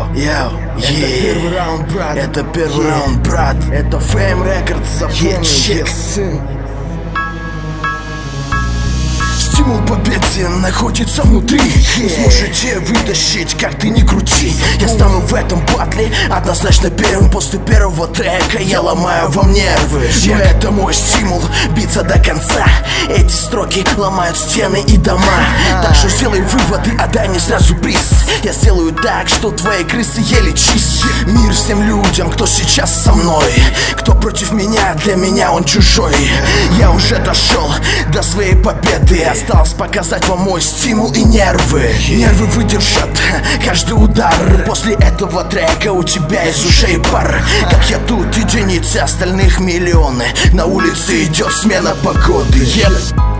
Это первый раунд, брат. Это первый раунд, брат. Это Fame Records, запомни, сын. Стимул победы находится внутри. Сможете вытащить, как ты ни крути. Я стану в этом батле однозначно первым. После первого трека я ломаю вам нервы. Но это мой стимул, биться до конца. Эти строки ломают стены и дома. Так что сделай выводы, отдай мне сразу приз. Я сделаю так, что твои крысы еле чист. Мир всем людям, кто сейчас со мной. Кто против меня, для меня он чужой. Я уже дошел до своей победы. Осталось показать вам мой стимул и нервы. Нервы выдержат каждый удар. После этого трека у тебя из ушей пар. Как я тут, единицы, остальных миллионы. На улице идет смена погоды.